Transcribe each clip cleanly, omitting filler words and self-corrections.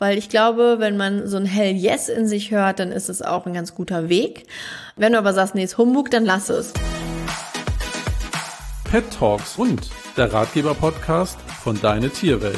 weil ich glaube, wenn man so ein Hell Yes in sich hört, dann ist es auch ein ganz guter Weg. Wenn du aber sagst, nee, ist Humbug, dann lass es. Pet Talks und der Ratgeber-Podcast von Deine Tierwelt.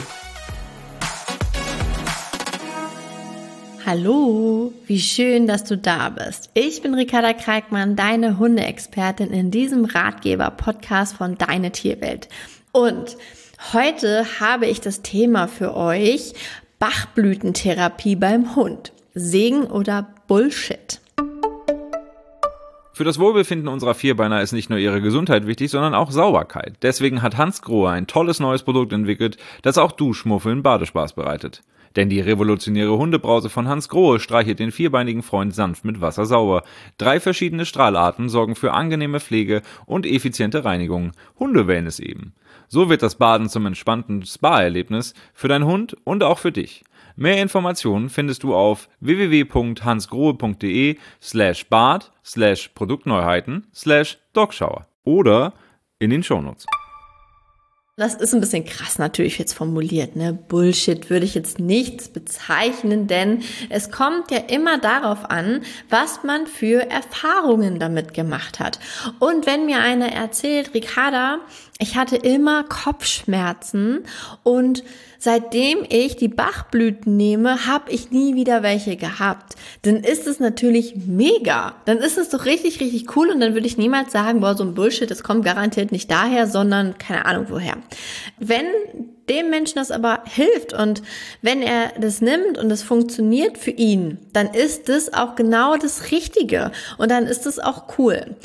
Hallo, wie schön, dass du da bist. Ich bin Ricarda Kreikmann, deine Hundeexpertin in diesem Ratgeber-Podcast von Deine Tierwelt. Und heute habe ich das Thema für euch: Bachblütentherapie beim Hund. Segen oder Bullshit? Für das Wohlbefinden unserer Vierbeiner ist nicht nur ihre Gesundheit wichtig, sondern auch Sauberkeit. Deswegen hat Hans Grohe ein tolles neues Produkt entwickelt, das auch Duschmuffeln Badespaß bereitet. Denn die revolutionäre Hundebrause von Hans Grohe streichelt den vierbeinigen Freund sanft mit Wasser sauber. 3 verschiedene Strahlarten sorgen für angenehme Pflege und effiziente Reinigung. Hunde-Wellness eben. So wird das Baden zum entspannten Spa-Erlebnis für deinen Hund und auch für dich. Mehr Informationen findest du auf www.hansgrohe.de/bad/Produktneuheiten/Dogshower oder in den Shownotes. Das ist ein bisschen krass natürlich jetzt formuliert, ne? Bullshit würde ich jetzt nichts bezeichnen, denn es kommt ja immer darauf an, was man für Erfahrungen damit gemacht hat. Und wenn mir einer erzählt, Ricarda, ich hatte immer Kopfschmerzen und seitdem ich die Bachblüten nehme, habe ich nie wieder welche gehabt. Dann ist es natürlich mega. Dann ist es doch richtig, richtig cool und dann würde ich niemals sagen, boah, so ein Bullshit, das kommt garantiert nicht daher, sondern keine Ahnung woher. Wenn dem Menschen das aber hilft und wenn er das nimmt und es funktioniert für ihn, dann ist das auch genau das Richtige und dann ist es auch cool.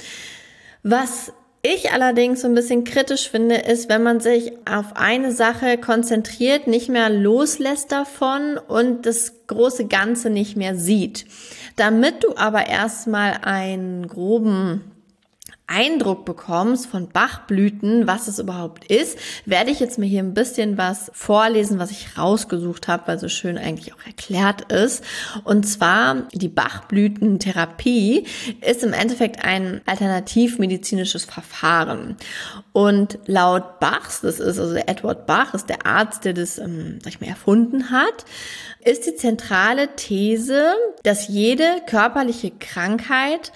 Was ich allerdings so ein bisschen kritisch finde, ist, wenn man sich auf eine Sache konzentriert, nicht mehr loslässt davon und das große Ganze nicht mehr sieht. Damit du aber erstmal einen groben Eindruck bekommst von Bachblüten, was es überhaupt ist, werde ich jetzt mir hier ein bisschen was vorlesen, was ich rausgesucht habe, weil so schön eigentlich auch erklärt ist. Und zwar die Bachblütentherapie ist im Endeffekt ein alternativmedizinisches Verfahren. Und laut Bachs, das ist also Edward Bach, ist der Arzt, der das, erfunden hat, ist die zentrale These, dass jede körperliche Krankheit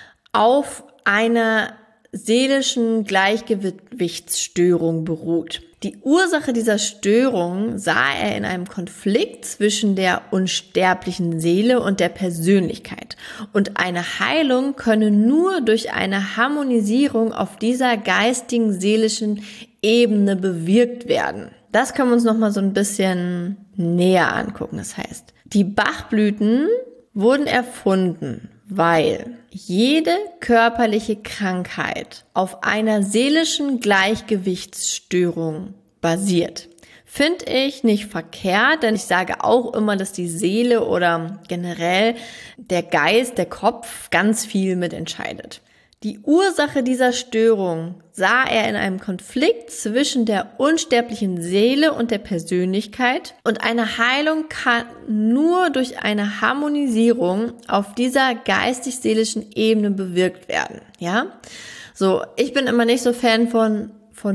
auf einer seelischen Gleichgewichtsstörung beruht. Die Ursache dieser Störung sah er in einem Konflikt zwischen der unsterblichen Seele und der Persönlichkeit. Und eine Heilung könne nur durch eine Harmonisierung auf dieser geistigen, seelischen Ebene bewirkt werden. Das können wir uns nochmal so ein bisschen näher angucken. Das heißt, die Bachblüten wurden erfunden, weil jede körperliche Krankheit auf einer seelischen Gleichgewichtsstörung basiert. Finde ich nicht verkehrt, denn ich sage auch immer, dass die Seele oder generell der Geist, der Kopf ganz viel mitentscheidet. Die Ursache dieser Störung sah er in einem Konflikt zwischen der unsterblichen Seele und der Persönlichkeit und eine Heilung kann nur durch eine Harmonisierung auf dieser geistig-seelischen Ebene bewirkt werden, ja? So, ich bin immer nicht so Fan von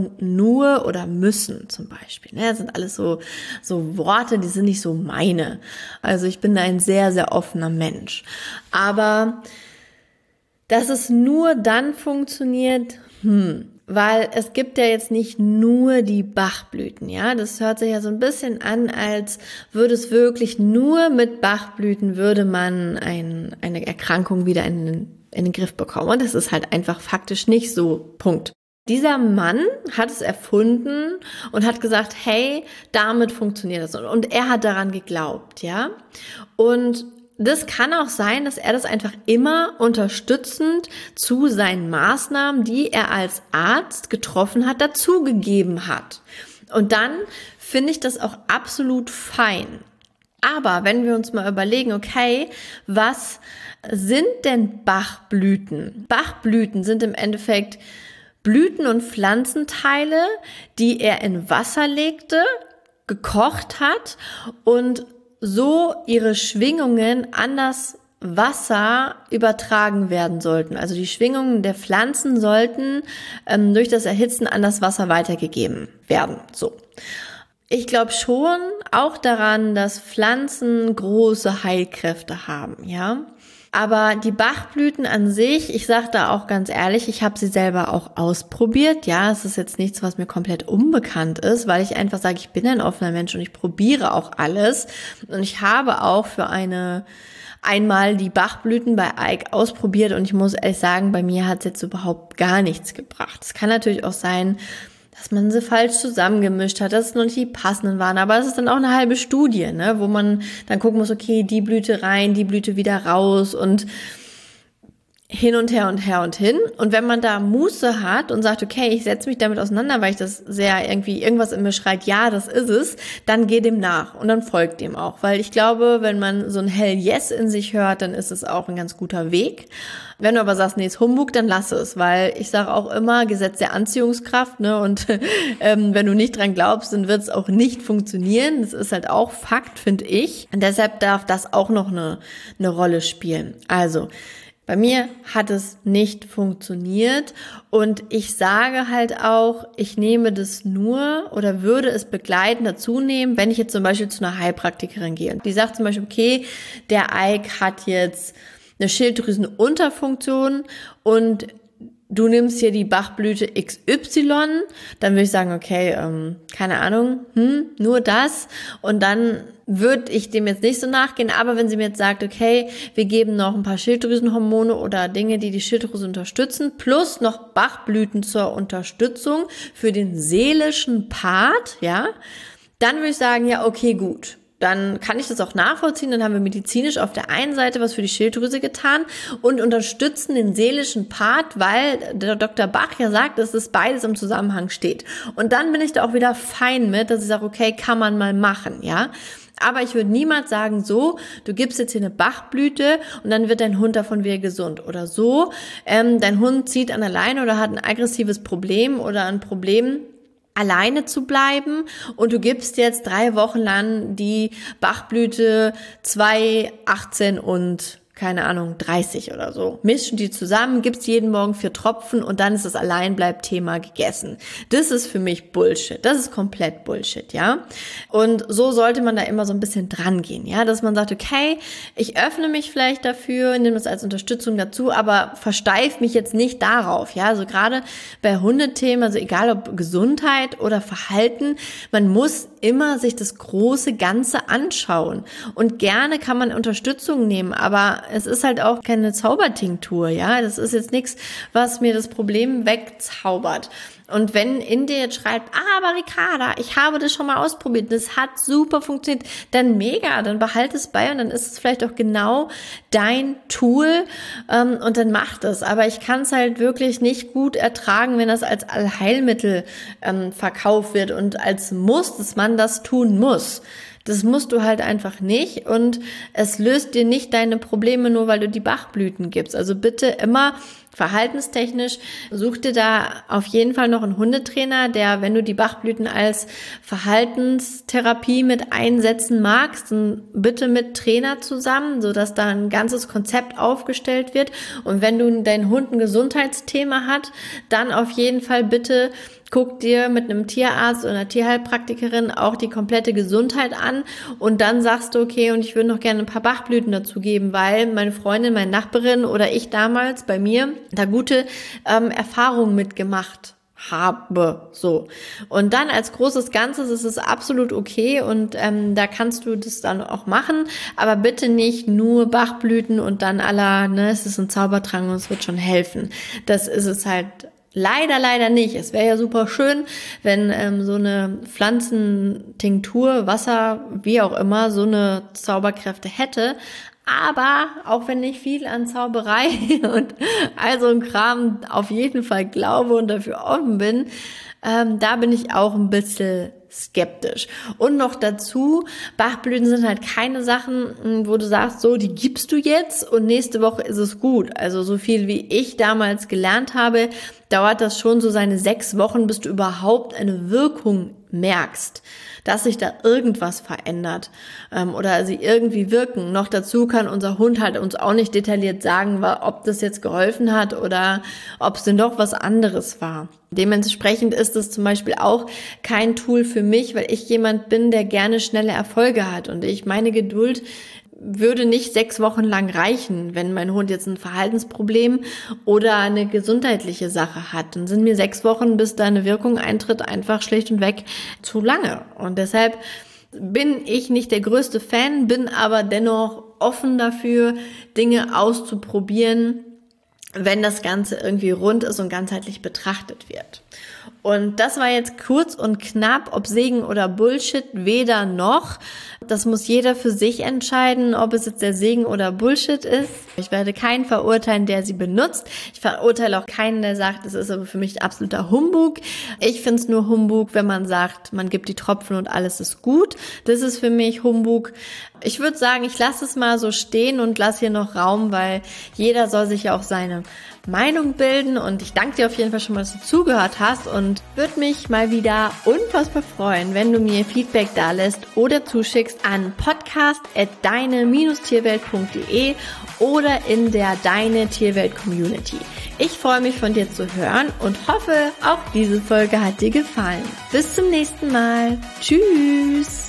nur oder müssen zum Beispiel. Das sind alles so Worte, die sind nicht so meine. Also ich bin ein sehr, sehr offener Mensch. Aber dass es nur dann funktioniert, weil es gibt ja jetzt nicht nur die Bachblüten, ja. Das hört sich ja so ein bisschen an, als würde es wirklich nur mit Bachblüten würde man eine Erkrankung wieder in den Griff bekommen. Und das ist halt einfach faktisch nicht so. Punkt. Dieser Mann hat es erfunden und hat gesagt, hey, damit funktioniert das. Und er hat daran geglaubt, ja. Und das kann auch sein, dass er das einfach immer unterstützend zu seinen Maßnahmen, die er als Arzt getroffen hat, dazugegeben hat. Und dann finde ich das auch absolut fein. Aber wenn wir uns mal überlegen, okay, was sind denn Bachblüten? Bachblüten sind im Endeffekt Blüten- und Pflanzenteile, die er in Wasser legte, gekocht hat und so ihre Schwingungen an das Wasser übertragen werden sollten. Also die Schwingungen der Pflanzen sollten durch das Erhitzen an das Wasser weitergegeben werden. So. Ich glaube schon auch daran, dass Pflanzen große Heilkräfte haben, ja. Aber die Bachblüten an sich, ich sage da auch ganz ehrlich, ich habe sie selber auch ausprobiert. Ja, es ist jetzt nichts, was mir komplett unbekannt ist, weil ich einfach sage, ich bin ein offener Mensch und ich probiere auch alles. Und ich habe auch für einmal die Bachblüten bei Ike ausprobiert und ich muss ehrlich sagen, bei mir hat es jetzt überhaupt gar nichts gebracht. Es kann natürlich auch sein, dass man sie falsch zusammengemischt hat, dass es noch nicht die passenden waren. Aber es ist dann auch eine halbe Studie, ne, wo man dann gucken muss, okay, die Blüte rein, die Blüte wieder raus und hin und her und her und hin. Und wenn man da Muße hat und sagt, okay, ich setze mich damit auseinander, weil ich das sehr irgendwie, irgendwas in mir schreit, ja, das ist es, dann geh dem nach und dann folgt dem auch. Weil ich glaube, wenn man so ein Hell Yes in sich hört, dann ist es auch ein ganz guter Weg. Wenn du aber sagst, nee, ist Humbug, dann lass es, weil ich sage auch immer, Gesetz der Anziehungskraft, ne, und wenn du nicht dran glaubst, dann wird es auch nicht funktionieren. Das ist halt auch Fakt, finde ich. Und deshalb darf das auch noch eine Rolle spielen. Also, bei mir hat es nicht funktioniert und ich sage halt auch, ich nehme das nur oder würde es begleitend dazu nehmen, wenn ich jetzt zum Beispiel zu einer Heilpraktikerin gehe. Und die sagt zum Beispiel, okay, der Ike hat jetzt eine Schilddrüsenunterfunktion und du nimmst hier die Bachblüte XY, dann würde ich sagen, okay, keine Ahnung, nur das. Und dann würde ich dem jetzt nicht so nachgehen, aber wenn sie mir jetzt sagt, okay, wir geben noch ein paar Schilddrüsenhormone oder Dinge, die die Schilddrüse unterstützen, plus noch Bachblüten zur Unterstützung für den seelischen Part, ja, dann würde ich sagen, ja, okay, gut. Dann kann ich das auch nachvollziehen, dann haben wir medizinisch auf der einen Seite was für die Schilddrüse getan und unterstützen den seelischen Part, weil der Dr. Bach ja sagt, dass das beides im Zusammenhang steht. Und dann bin ich da auch wieder fein mit, dass ich sage, okay, kann man mal machen, ja. Aber ich würde niemals sagen, so, du gibst jetzt hier eine Bachblüte und dann wird dein Hund davon wieder gesund. Oder so, dein Hund zieht an der Leine oder hat ein aggressives Problem oder ein Problem, alleine zu bleiben und du gibst jetzt 3 Wochen lang die Bachblüte 2, 18 und keine Ahnung, 30 oder so. Mischen die zusammen, gibt's jeden Morgen 4 Tropfen und dann ist das Alleinbleib-Thema gegessen. Das ist für mich Bullshit. Das ist komplett Bullshit, ja. Und so sollte man da immer so ein bisschen dran gehen, ja, dass man sagt, okay, ich öffne mich vielleicht dafür, nehme das als Unterstützung dazu, aber versteif mich jetzt nicht darauf, ja. Also gerade bei Hundethemen, also egal ob Gesundheit oder Verhalten, man muss immer sich das große Ganze anschauen. Und gerne kann man Unterstützung nehmen, aber es ist halt auch keine Zaubertinktur, ja. Das ist jetzt nichts, was mir das Problem wegzaubert. Und wenn in dir jetzt schreibt, aber Ricarda, ich habe das schon mal ausprobiert, das hat super funktioniert, dann mega, dann behalte es bei und dann ist es vielleicht auch genau dein Tool und dann mach das. Aber ich kann es halt wirklich nicht gut ertragen, wenn das als Allheilmittel verkauft wird und als Muss, dass man das tun muss. Das musst du halt einfach nicht und es löst dir nicht deine Probleme, nur weil du die Bachblüten gibst. Also bitte immer verhaltenstechnisch, such dir da auf jeden Fall noch einen Hundetrainer, der, wenn du die Bachblüten als Verhaltenstherapie mit einsetzen magst, dann bitte mit Trainer zusammen, sodass da ein ganzes Konzept aufgestellt wird. Und wenn du dein Hund ein Gesundheitsthema hat, dann auf jeden Fall bitte guck dir mit einem Tierarzt oder einer Tierheilpraktikerin auch die komplette Gesundheit an und dann sagst du, okay, und ich würde noch gerne ein paar Bachblüten dazu geben, weil meine Freundin, meine Nachbarin oder ich damals bei mir da gute Erfahrungen mitgemacht habe, so. Und dann als großes Ganzes ist es absolut okay und da kannst du das dann auch machen, aber bitte nicht nur Bachblüten und dann es ist ein Zaubertrank und es wird schon helfen. Das ist es halt leider nicht. Es wäre ja super schön, wenn so eine Pflanzentinktur, Wasser, wie auch immer, so eine Zauberkräfte hätte. Aber auch wenn ich viel an Zauberei und all so ein Kram auf jeden Fall glaube und dafür offen bin, da bin ich auch ein bisschen skeptisch. Und noch dazu, Bachblüten sind halt keine Sachen, wo du sagst, so, die gibst du jetzt und nächste Woche ist es gut. Also so viel wie ich damals gelernt habe, dauert das schon so seine 6 Wochen, bis du überhaupt eine Wirkung merkst, dass sich da irgendwas verändert oder sie irgendwie wirken. Noch dazu kann unser Hund halt uns auch nicht detailliert sagen, ob das jetzt geholfen hat oder ob es denn doch was anderes war. Dementsprechend ist es zum Beispiel auch kein Tool für mich, weil ich jemand bin, der gerne schnelle Erfolge hat und meine Geduld würde nicht 6 Wochen lang reichen, wenn mein Hund jetzt ein Verhaltensproblem oder eine gesundheitliche Sache hat. Dann sind mir 6 Wochen, bis da eine Wirkung eintritt, einfach schlicht und weg zu lange. Und deshalb bin ich nicht der größte Fan, bin aber dennoch offen dafür, Dinge auszuprobieren, wenn das Ganze irgendwie rund ist und ganzheitlich betrachtet wird. Und das war jetzt kurz und knapp, ob Segen oder Bullshit, weder noch. Das muss jeder für sich entscheiden, ob es jetzt der Segen oder Bullshit ist. Ich werde keinen verurteilen, der sie benutzt. Ich verurteile auch keinen, der sagt, es ist aber für mich absoluter Humbug. Ich finde es nur Humbug, wenn man sagt, man gibt die Tropfen und alles ist gut. Das ist für mich Humbug. Ich würde sagen, ich lasse es mal so stehen und lasse hier noch Raum, weil jeder soll sich ja auch seine Meinung bilden, und ich danke dir auf jeden Fall schon mal, dass du zugehört hast, und würde mich mal wieder unfassbar freuen, wenn du mir Feedback da lässt oder zuschickst an podcast@deine-tierwelt.de oder in der Deine Tierwelt Community. Ich freue mich, von dir zu hören und hoffe, auch diese Folge hat dir gefallen. Bis zum nächsten Mal. Tschüss!